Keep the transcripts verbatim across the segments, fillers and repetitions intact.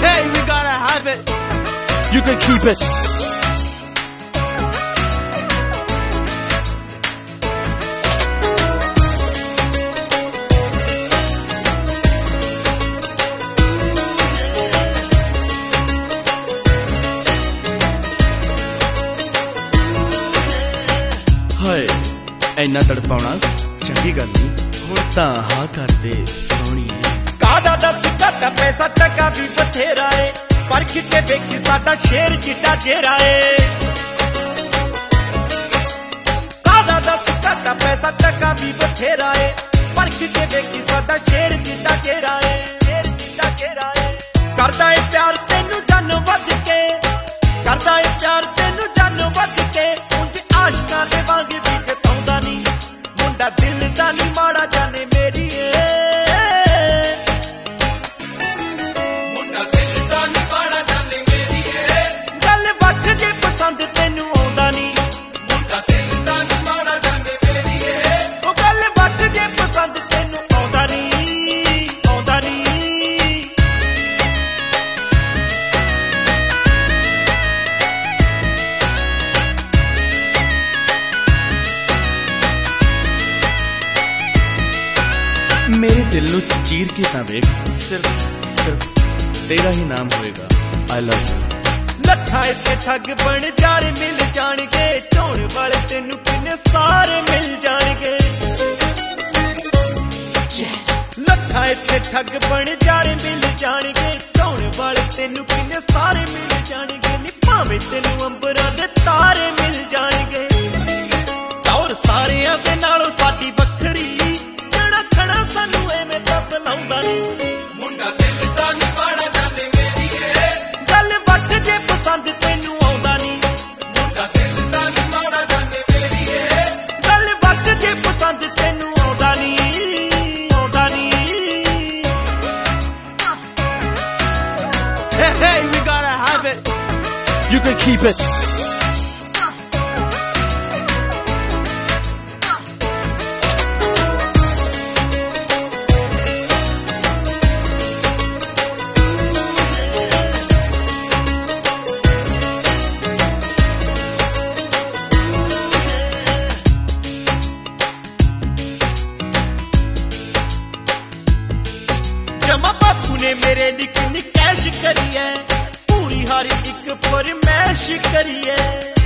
hey, we gotta have it. You can keep it. ਹਾਏ ਇੰਨਾ ਤੜਪਾਉਣਾ ਚੰਗੀ ਗੱਲ ਨਹੀਂ, ਹੁਣ ਤਾਂ ਹਾਂ ਕਰਦੇ ਸੋਹਣੀਏ। ਕਾਹਦਾ ਦੱਸ ਘਾਟਾ ਪੈਸਾ ਟਕਾ ਵੀ ਬਥੇਰਾ ਏ, ਪਰ ਕਿਤੇ ਵੇਖੀ ਸਾਡਾ ਸ਼ੇਰ ਜਿੱਡਾ ਚਿਹਰਾ ਏ। ਕਾਹਦਾ ਦੱਸ ਘਾਟਾ ਪੈਸਾ ਟਕਾ ਵੀ ਬਥੇਰਾ ਏ, ਪਰ ਕਿਤੇ ਵੇਖੀ ਸਾਡਾ ਸ਼ੇਰ ਜਿੱਡਾ ਚਿਹਰਾ ਏ। ਸ਼ੇਰ ਜਿੱਡਾ ਚਿਹਰਾ ਏ ਕਰਦਾ ਏ ਪਿਆਰ ਤੈਨੂੰ ਜਾਨੋਂ ਵੱਧ ਕੇ, ਕਰਦਾ ਏ ਪਿਆਰ ਤੈਨੂੰ ਜਾਨੋਂ ਵੱਧ ਕੇ। ਉਂਝ ਆਸ਼ਕਾਂ ਦੇ ਵਾਂਗ ਵੀ ਜਤਾਉਂਦਾ ਨੀ, ਮੁੰਡਾ ਦਿਲ ਦਾ ਨੀ ਮਾੜਾ ਜਾਣੇ ਮੇਰੀ ਏ। ਮੁੰਡਾ ਦਿਲ ਦਾ ਨੀ ਮਾੜਾ ਜਾਣੇ ਮੇਰੀ ਏ। ਗੱਲ ਵੱਖ ਜੇ ਪਸੰਦ ਤੈਨੂੰ ਆਉਂਦਾ ਨੀ, ਮੁੰਡਾ ਦਿਲ ਦਾ ਨੀ ਮਾੜਾ ਜਾਣੇ ਮੇਰੀ ਏ। ਉਹ ਗੱਲ ਵੱਖ ਜੇ ਪਸੰਦ ਤੈਨੂੰ ਆਉਂਦਾ ਨੀ, ਆਉਂਦਾ ਨੀ। ਮੇਰੇ ਦਿਲ ਨੂੰ ਚੀਰ ਕੇ ਤਾਂ ਵੇਖ, ਸਿਰਫ ਸਿਰਫ ਤੇਰਾ ਹੀ ਨਾਮ ਹੋਏਗਾ I love you। ਲੱਖਾਂ ਇੱਥੇ ਠੱਗ ਬਣ ਜਾਰੇ ਮਿਲ ਜਾਣਗੇ, ਝੋਣ ਵਾਲੇ ਤੈਨੂੰ ਕਿੰਨੇ ਸਾਰੇ ਮਿਲ ਜਾਣਗੇ। ਲੱਖਾਂ ਇੱਥੇ ਠੱਗ ਬਣ ਜਾਰੇ ਮਿਲ ਜਾਣਗੇ, ਝੋਣ ਵਾਲੇ ਤੈਨੂੰ ਕਿੰਨੇ ਸਾਰੇ ਮਿਲ ਜਾਣਗੇ। ਨੀ ਭਾਵੇਂ ਤੈਨੂੰ ਅੰਬਰਾਂ ਦੇ ਤਾਰੇ ਮਿਲ ਜਾਣਗੇ, ਦੌਰ ਸਾਰਿਆਂ ਦੇ ਨਾਲੋਂ ਸਾਡੀ ਵੱਖਰੀ। ਖੜਾ ਸਾਨੂੰ ਐਵੇਂ ਦੱਸ ਲਾਉਂਦਾ ਨੀ, ਮੁੰਡਾ ਦਿਲ ਦਾ ਨੀ ਮਾੜਾ ਜਾਣੇ ਮੇਰੀ ਏ। ਗੱਲ ਵੱਖ ਜੇ ਪਸੰਦ ਤੈਨੂੰ ਆਉਂਦਾ ਨੀ, ਮੁੰਡਾ ਦਿਲ ਦਾ ਨੀ ਮਾੜਾ ਜਾਣੇ ਮੇਰੀ ਏ। ਗੱਲ ਵੱਖ ਜੇ ਪਸੰਦ ਤੈਨੂੰ ਆਉਂਦਾ ਨੀ, ਆਉਂਦਾ ਨੀ। Hey, hey, we gotta have it. You can keep it. ਜਮਾ ਬਾਪੂ ਨੇ ਮੇਰੇ ਲਈ ਕਿੰਨੀ ਕੈਸ਼ ਕਰੀ ਐ, ਪੂਰੀ ਹਰ ਇੱਕ ਫਰਮੈਸ਼ ਕਰੀ ਐ।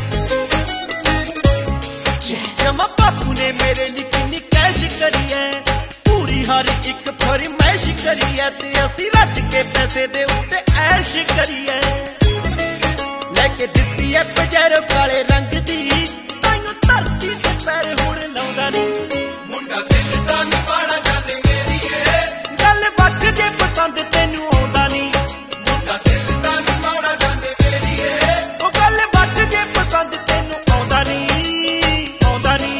ਜਮਾ ਬਾਪੂ ਨੇ ਮੇਰੇ ਲਈ ਕਿੰਨੀ ਕੈਸ਼ ਕਰੀ ਐ, ਪੂਰੀ ਹਰ ਇੱਕ ਫਰਮੈਸ਼ ਕਰੀ ਐ। ਤੇ ਅਸੀਂ ਰੱਜ ਕੇ ਪੈਸੇ ਦੇ ਉੱਤੇ ਐਸ਼ ਕਰੀ ਐ। ਲੈ ਕੇ ਦਿੱਤੀ ਐ ਪਜੈਰੋ ਕਾਲੇ ਰੰਗ ਦੀ, ਤਾਈਓ ਧਰਤੀ ਤੇ ਪੈਰ ਹੁਣ ਲਾਉਂਦਾ ਨੀ, ਮੁੰਡਾ ਦਿਲ ਦਾ ਨੀ ਮਾੜਾ ਜਾਣੇ ਮੇਰੀ ਏ। ਗੱਲ ਵੱਖ ਜੇ ਪਸੰਦ ਤੈਨੂੰ ਆਉਂਦਾ ਨੀ, ਮੁੰਡਾ ਦਿਲ ਦਾ ਨੀ ਮਾੜਾ ਜਾਣੇ ਮੇਰੀ ਏ। ਉਹ ਗੱਲ ਵੱਖ ਜੇ ਪਸੰਦ ਤੈਨੂੰ ਆਉਂਦਾ ਨੀ, ਆਉਂਦਾ ਨੀ।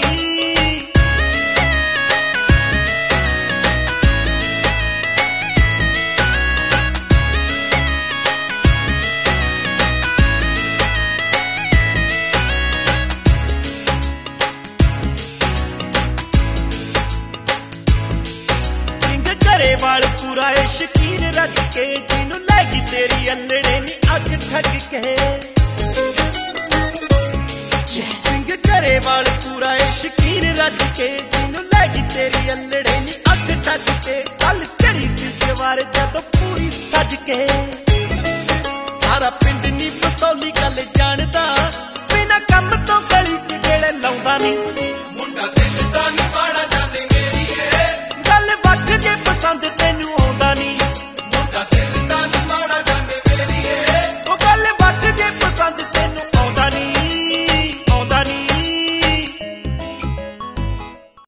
ਘਰੇ ਵਾਲ ਪੂਰਾ ਏ ਸ਼ਕੀਨ ਰੱਜ ਕੇ, ਜਿਹਨੂੰ ਲੈ ਗਈ ਤੇਰੀ ਅਲੜੇ ਨੀ ਅੱਗ ਠੱਗ ਕੇ। ਸਿੰਘ ਘਰੇ ਵਾਲ ਪੂਰਾ ਏ ਸ਼ਕੀਨ ਰੱਜ ਕੇ, ਜਿਹਨੂੰ ਲੈ ਗਈ ਤੇਰੀ ਅਲੜੇ ਨੀ ਅੱਗ ਠੱਗ ਕੇ। ਕੱਲ ਚੜੀ ਸੀ ਜਵਾਰ ਜਦੋਂ ਪੂਰੀ ਸੱਜ ਕੇ, ਸਾਰਾ ਪਿੰਡ ਨੀ ਪਤੌਲੀ ਗੱਲ